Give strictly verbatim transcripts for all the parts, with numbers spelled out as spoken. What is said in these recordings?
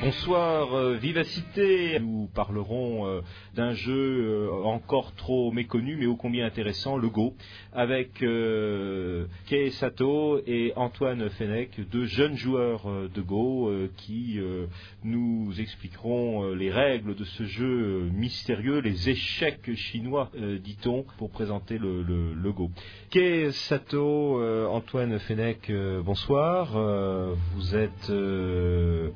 Bonsoir euh, Vivacité, nous parlerons euh, d'un jeu euh, encore trop méconnu mais ô combien intéressant, le Go, avec euh, Kei Sato et Antoine Fenech, deux jeunes joueurs euh, de Go euh, qui euh, nous expliqueront euh, les règles de ce jeu euh, mystérieux, les échecs chinois euh, dit-on, pour présenter le, le, le Go. Kei Sato, euh, Antoine Fenech, euh, bonsoir, euh, vous êtes... Euh,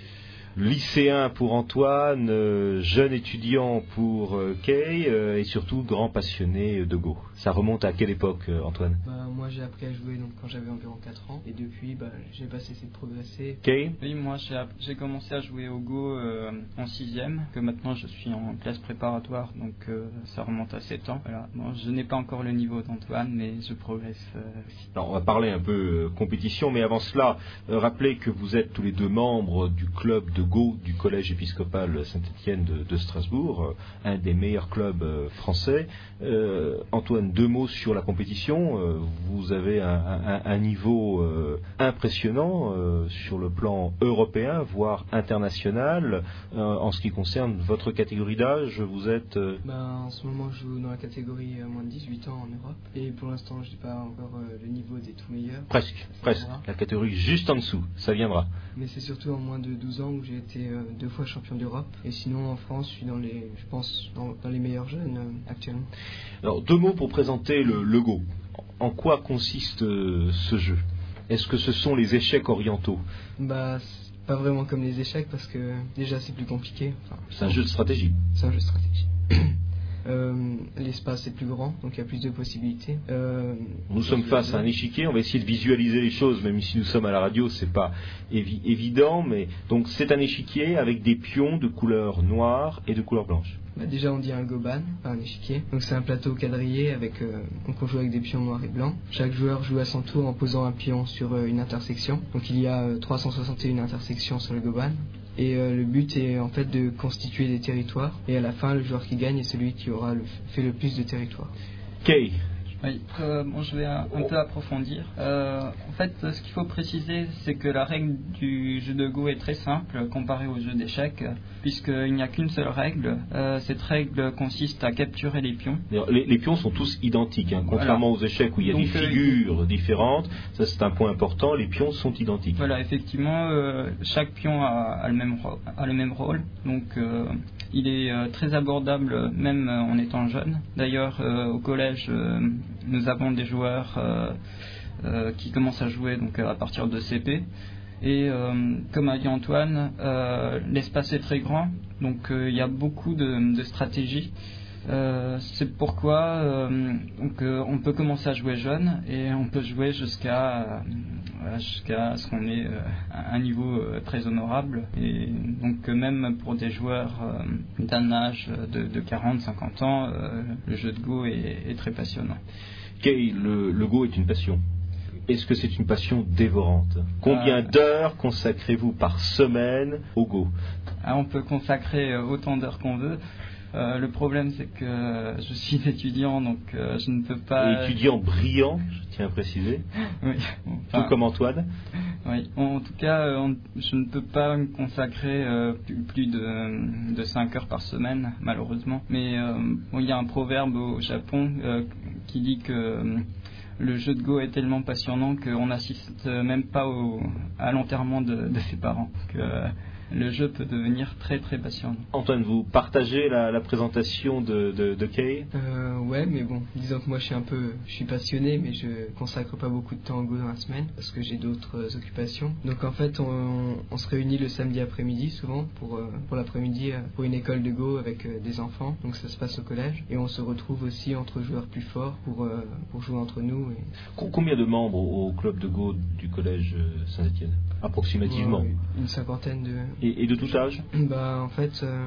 lycéen pour Antoine, euh, jeune étudiant pour euh, Kei euh, et surtout grand passionné de Go. Ça remonte à quelle époque, euh, Antoine? Bah, moi j'ai appris à jouer donc, quand j'avais environ quatre ans et depuis bah, j'ai pas cessé de progresser. Kei? Oui, moi j'ai, app- j'ai commencé à jouer au Go euh, en sixième, que maintenant je suis en classe préparatoire, donc euh, ça remonte à sept ans. Voilà. Bon, je n'ai pas encore le niveau d'Antoine, mais je progresse euh, aussi. Alors, on va parler un peu euh, compétition, mais avant cela, euh, rappelez que vous êtes tous les deux membres du club de Go du collège épiscopal Saint-Étienne de, de Strasbourg, euh, un des meilleurs clubs euh, français. Euh, Antoine, deux mots sur la compétition. Euh, vous avez un, un, un niveau euh, impressionnant euh, sur le plan européen, voire international. Euh, en ce qui concerne votre catégorie d'âge, vous êtes... Euh... Bah, en ce moment je joue dans la catégorie euh, moins de dix-huit ans en Europe et pour l'instant je n'ai pas encore euh, le niveau des tout meilleurs. Presque, Ça presque. viendra. La catégorie juste en dessous, ça viendra. Mais c'est surtout en moins de douze ans où j'ai été euh, deux fois champion d'Europe et sinon en France je suis dans les, je pense, dans, dans les meilleurs jeunes euh, actuellement. Alors deux mots pour présenter le, le Go. En quoi consiste euh, ce jeu? Est-ce que ce sont les échecs orientaux? Bah c'est pas vraiment comme les échecs parce que déjà c'est plus compliqué. Enfin, C'est un jeu de stratégie. C'est un jeu de stratégie. Euh, l'espace est plus grand, donc il y a plus de possibilités. Euh, Nous sommes face à un échiquier, on va essayer de visualiser les choses, même si nous sommes à la radio, c'est pas évi- évident, mais donc c'est un échiquier avec des pions de couleur noire et de couleur blanche. Bah déjà on dit un goban, pas un échiquier. Donc c'est un plateau quadrillé avec, euh, donc on joue avec des pions noirs et blancs. Chaque joueur joue à son tour en posant un pion sur euh, une intersection. Donc il y a euh, trois cent soixante et un intersections sur le goban. Et euh, le but est en fait de constituer des territoires. Et à la fin, le joueur qui gagne est celui qui aura le, fait le plus de territoires. Kei, Oui, euh, bon, je vais un, un peu approfondir. Euh, en fait, ce qu'il faut préciser, c'est que la règle du jeu de Go est très simple comparée au jeu d'échecs, puisqu'il n'y a qu'une seule règle. Euh, cette règle consiste à capturer les pions. les, les pions sont tous identiques, hein, contrairement Voilà. aux échecs où il y a Donc, des euh, figures différentes, ça c'est un point important, les pions sont identiques. Voilà, effectivement, euh, chaque pion a, a, le même ro- a le même rôle, donc euh, il est euh, très abordable même euh, en étant jeune. D'ailleurs, euh, au collège, euh, nous avons des joueurs euh, euh, qui commencent à jouer donc à partir de C P. Et euh, comme a dit Antoine, euh, l'espace est très grand, donc euh, il y a beaucoup de, de stratégies. Euh, c'est pourquoi euh, donc, euh, on peut commencer à jouer jeune et on peut jouer jusqu'à euh, voilà, jusqu'à ce qu'on ait euh, un niveau euh, très honorable. Et donc euh, même pour des joueurs euh, d'un âge de, de quarante à cinquante ans, euh, le jeu de Go est, est très passionnant. Kei, le, le Go est une passion. Est-ce que c'est une passion dévorante? Combien Euh, d'heures consacrez-vous par semaine au Go? Ah, on peut consacrer euh, autant d'heures qu'on veut. Euh, le problème, c'est que je suis étudiant, donc euh, je ne peux pas... Étudiant brillant, je tiens à préciser, Oui, enfin, tout comme Antoine. oui. En tout cas, euh, on- je ne peux pas me consacrer euh, plus, plus de, de cinq heures par semaine, malheureusement. Mais euh, bon, il y a un proverbe au Japon euh, qui dit que euh, le jeu de Go est tellement passionnant qu'on n'assiste même pas au, à l'enterrement de, de ses parents. Donc, euh, le jeu peut devenir très très passionnant. Antoine, vous partagez la, la présentation de, de, de Kei? Euh, ouais, mais bon, disons que moi je suis un peu, je suis passionné, mais je consacre pas beaucoup de temps au Go dans la semaine parce que j'ai d'autres euh, occupations. Donc en fait, on, on se réunit le samedi après-midi souvent pour euh, pour l'après-midi euh, pour une école de Go avec euh, des enfants. Donc ça se passe au collège et on se retrouve aussi entre joueurs plus forts pour euh, pour jouer entre nous. Et... Com- Combien de membres au, au club de Go du collège euh, Saint-Étienne? Approximativement. Ouais, une cinquantaine de. Et, et de tout âge? Bah en fait, euh,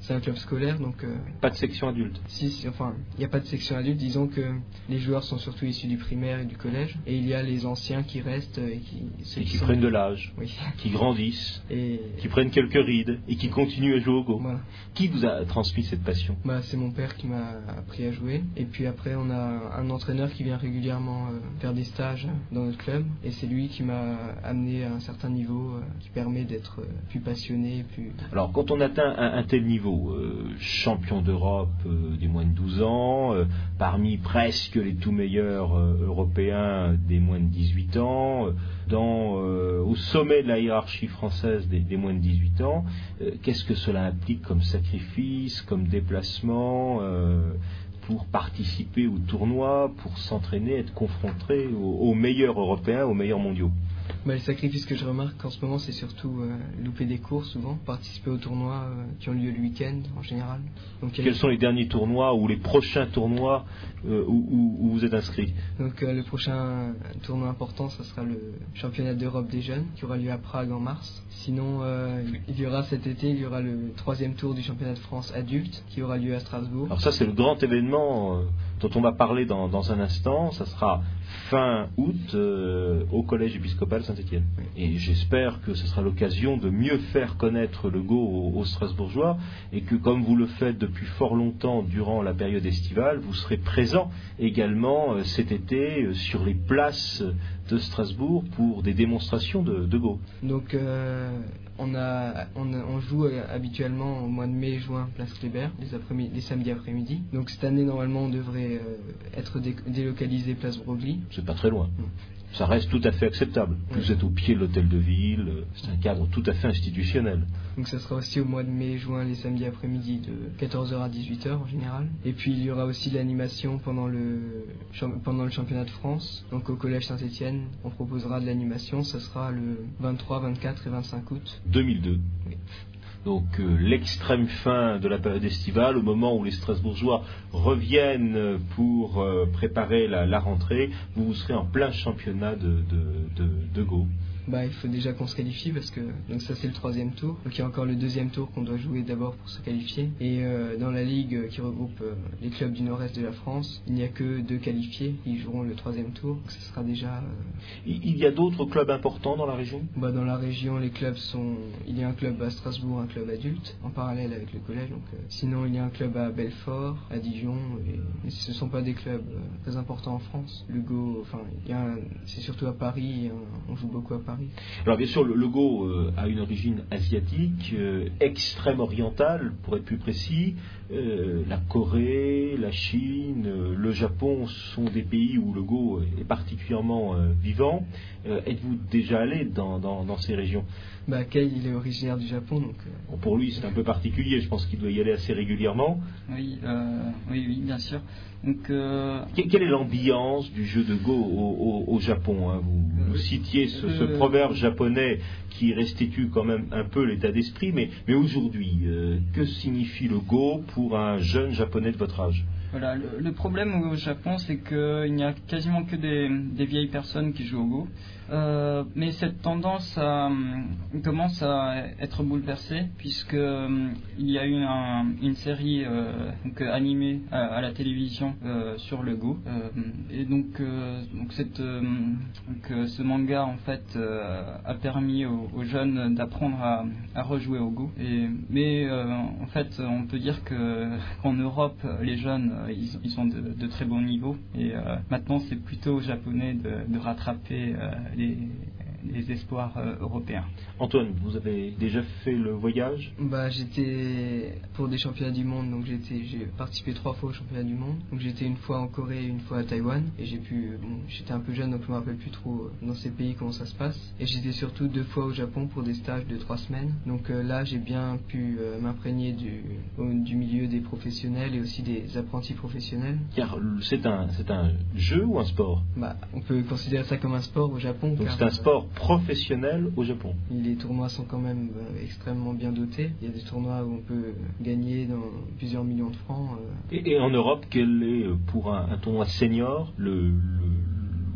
c'est un club scolaire, donc... Euh, pas de section adulte. Si, si enfin, il n'y a pas de section adulte. Disons que les joueurs sont surtout issus du primaire et du collège. Et il y a les anciens qui restent et qui... Et qui prennent de l'âge, oui. Qui grandissent, et... qui prennent quelques rides et qui continuent à jouer au Go. Voilà. Qui vous a transmis cette passion? Bah, c'est mon père qui m'a appris à jouer. Et puis après, on a un entraîneur qui vient régulièrement euh, faire des stages dans notre club. Et c'est lui qui m'a amené à un certain niveau euh, qui permet d'être euh, plus passionné. Plus... Alors, quand on atteint un, un tel niveau, euh, champion d'Europe euh, des moins de douze ans, euh, parmi presque les tout meilleurs euh, européens des moins de dix-huit ans, euh, dans, euh, au sommet de la hiérarchie française des, des moins de dix-huit ans, euh, qu'est-ce que cela implique comme sacrifice, comme déplacement euh, pour participer au tournoi, pour s'entraîner, être confronté aux, aux meilleurs européens, aux meilleurs mondiaux? Bah, le sacrifice que je remarque en ce moment, c'est surtout euh, louper des cours souvent, participer aux tournois euh, qui ont lieu le week-end en général. Donc, quels sont les derniers tournois ou les prochains tournois euh, où, où, où vous êtes inscrit? Donc euh, le prochain tournoi important, ça sera le championnat d'Europe des jeunes qui aura lieu à Prague en mars. Sinon, euh, il y aura cet été, il y aura le troisième tour du championnat de France adulte qui aura lieu à Strasbourg. Alors ça, c'est le grand événement euh, dont on va parler dans, dans un instant. Ça sera fin août euh, au collège épiscopal Saint-Étienne. Oui. Et j'espère que ce sera l'occasion de mieux faire connaître le Go aux, aux Strasbourgeois et que, comme vous le faites depuis fort longtemps durant la période estivale, vous serez présent également euh, cet été euh, sur les places de Strasbourg pour des démonstrations de, de Go. Donc euh, on, a, on, a, on joue habituellement au mois de mai et juin place Kléber, les, après les samedis après-midi. Donc cette année normalement on devrait euh, être dé délocalisé place Broglie. C'est pas très loin. Mmh. Ça reste tout à fait acceptable. Oui. Vous êtes au pied de l'hôtel de ville, c'est un cadre tout à fait institutionnel. Donc ça sera aussi au mois de mai et juin, les samedis après-midi de quatorze heures à dix-huit heures en général. Et puis il y aura aussi l'animation pendant le, pendant le championnat de France. Donc au collège Saint-Étienne, on proposera de l'animation, ça sera le vingt-trois, vingt-quatre et vingt-cinq août. deux mille deux. Oui. Donc euh, l'extrême fin de la période estivale, au moment où les Strasbourgeois reviennent pour euh, préparer la, la rentrée, vous, vous serez en plein championnat de, de, de, de Go. Bah, il faut déjà qu'on se qualifie parce que donc ça c'est le troisième tour. Donc il y a encore le deuxième tour qu'on doit jouer d'abord pour se qualifier. Et euh, dans la ligue qui regroupe euh, les clubs du nord-est de la France, il n'y a que deux qualifiés. Ils joueront le troisième tour. Donc ce sera déjà. Euh... Il y a d'autres clubs importants dans la région? Bah, dans la région, les clubs sont. Il y a un club à Strasbourg, un club adulte en parallèle avec le collège. Donc euh... sinon il y a un club à Belfort, à Dijon. Et... Mais ce ne sont pas des clubs euh, très importants en France. Le Go, enfin, il y a un... c'est surtout à Paris. On joue beaucoup à Paris. Alors bien sûr, le, le Go euh, a une origine asiatique, euh, extrême orientale, pour être plus précis. Euh, la Corée, la Chine, euh, le Japon sont des pays où le Go est particulièrement euh, vivant. Euh, êtes-vous déjà allé dans, dans, dans ces régions? Bah, Kei, il est originaire du Japon, donc... Euh... Bon, pour lui, c'est un peu particulier. Je pense qu'il doit y aller assez régulièrement. Oui, euh, oui, oui, bien sûr. Donc, euh... quelle est l'ambiance du jeu de Go au, au, au Japon, hein? Vous, vous citiez ce, ce euh... proverbe japonais qui restitue quand même un peu l'état d'esprit, mais, mais aujourd'hui, euh, que signifie le Go pour un jeune japonais de votre âge? Voilà, le, le problème au Japon, c'est qu'il n'y a quasiment que des, des vieilles personnes qui jouent au Go. Euh, mais cette tendance a, commence à être bouleversée puisque euh, il y a eu un, une série euh, donc, animée à, à la télévision euh, sur le Go euh, et donc, euh, donc, cette, euh, donc ce manga en fait euh, a permis aux, aux jeunes d'apprendre à, à rejouer au Go. Et, mais euh, en fait on peut dire que qu'en Europe les jeunes ils, ils sont de, de très bon niveau et euh, maintenant c'est plutôt aux Japonais de, de rattraper euh, les, les espoirs euh, européens. Antoine, vous avez déjà fait le voyage? Bah, j'étais pour des championnats du monde, donc j'étais, j'ai participé trois fois aux championnats du monde. Donc j'étais une fois en Corée, une fois à Taïwan, et j'ai pu, bon, j'étais un peu jeune, donc je me rappelle plus trop dans ces pays comment ça se passe. Et j'étais surtout deux fois au Japon pour des stages de trois semaines. Donc euh, là, j'ai bien pu euh, m'imprégner du, du milieu des professionnels et aussi des apprentis professionnels. Car c'est un, c'est un jeu ou un sport? Bah, on peut considérer ça comme un sport au Japon. Donc c'est un sport professionnel au Japon. Les tournois sont quand même euh, extrêmement bien dotés. Il y a des tournois où on peut gagner dans plusieurs millions de francs. Euh. Et, et en Europe, quel est pour un, un tournoi senior le, le,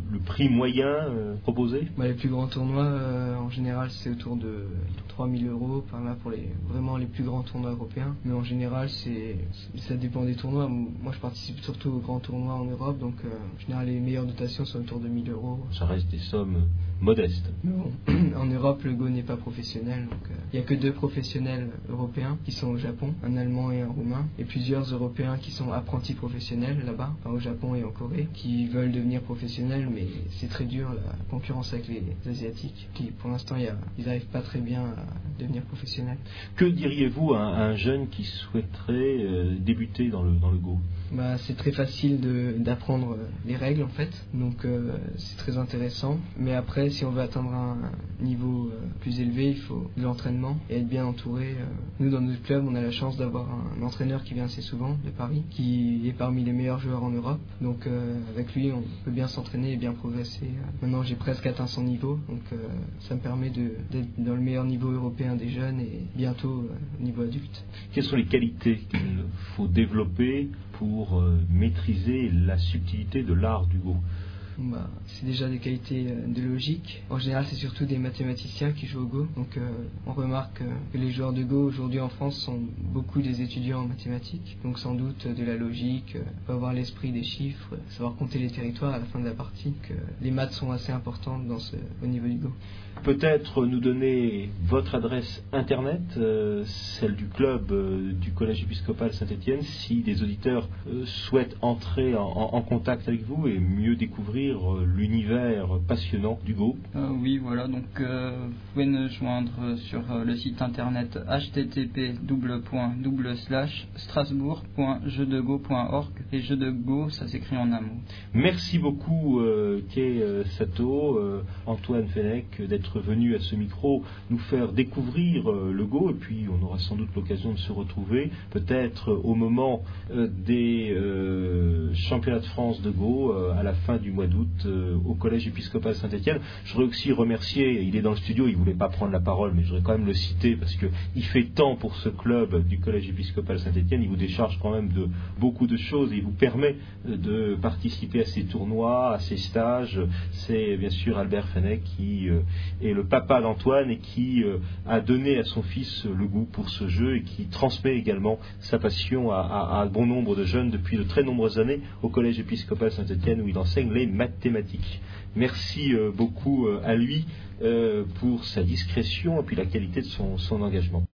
le prix moyen euh, proposé? Bah, les plus grands tournois, euh, en général, c'est autour de trois mille euros par là pour les, vraiment les plus grands tournois européens. Mais en général, c'est, ça dépend des tournois. Moi, je participe surtout aux grands tournois en Europe, donc euh, en général, les meilleures dotations sont autour de mille euros. Ça reste des sommes modestes. Mais bon, en Europe, le Go n'est pas professionnel. Donc, euh, il n'y a que deux professionnels européens qui sont au Japon, un Allemand et un Roumain, et plusieurs Européens qui sont apprentis professionnels là-bas, enfin, au Japon et en Corée, qui veulent devenir professionnels, mais c'est très dur la concurrence avec les Asiatiques, qui pour l'instant y a, ils n'arrivent pas très bien à devenir professionnels. Que diriez-vous à un jeune qui souhaiterait euh, débuter dans le, dans le Go? Bah, c'est très facile de, d'apprendre les règles en fait, donc euh, c'est très intéressant. Mais après, si on veut atteindre un niveau euh, plus élevé, il faut de l'entraînement et être bien entouré. Euh. Nous, dans notre club, on a la chance d'avoir un, un entraîneur qui vient assez souvent de Paris, qui est parmi les meilleurs joueurs en Europe. Donc euh, avec lui, on peut bien s'entraîner et bien progresser. Maintenant, j'ai presque atteint son niveau, donc euh, ça me permet de, d'être dans le meilleur niveau européen des jeunes et bientôt euh, niveau adulte. Quelles sont les qualités qu'il faut développer pour euh, maîtriser la subtilité de l'art du Go? Bah, c'est déjà des qualités euh, de logique. En général, c'est surtout des mathématiciens qui jouent au Go. Donc, euh, on remarque euh, que les joueurs de Go aujourd'hui en France sont beaucoup des étudiants en mathématiques. Donc, sans doute euh, de la logique, euh, faut avoir l'esprit des chiffres, euh, savoir compter les territoires à la fin de la partie. Que les maths sont assez importantes dans ce, au niveau du Go. Peut-être nous donner votre adresse internet, euh, celle du club euh, du Collège épiscopal Saint-Étienne, si des auditeurs euh, souhaitent entrer en, en, en contact avec vous et mieux découvrir euh, l'univers passionnant du Go. Euh, oui, voilà, donc euh, vous pouvez nous joindre sur euh, le site internet h t t p double point double slash strasbourg point jeux de go point org et jeux de Go, ça s'écrit en un mot. Merci beaucoup euh, Kei euh, Sato, euh, Antoine Fenech, d'être venu à ce micro nous faire découvrir euh, le Go, et puis on aura sans doute l'occasion de se retrouver peut-être au moment euh, des euh, championnats de France de Go euh, à la fin du mois d'août euh, au Collège épiscopal Saint-Étienne. Je voudrais aussi remercier, il est dans le studio, il ne voulait pas prendre la parole, mais je voudrais quand même le citer parce qu'il fait tant pour ce club du Collège épiscopal Saint-Étienne, il vous décharge quand même de beaucoup de choses et il vous permet de participer à ces tournois, à ces stages. C'est bien sûr Albert Fenech qui euh, est le papa d'Antoine et qui euh, a donné à son fils le goût pour ce jeu et qui transmet également sa passion à, à, à bon nombre de jeunes depuis de très nombreuses années au Collège épiscopal Saint-Étienne où il enseigne les mathématiques. Merci euh, beaucoup euh, à lui euh, pour sa discrétion et puis la qualité de son, son engagement.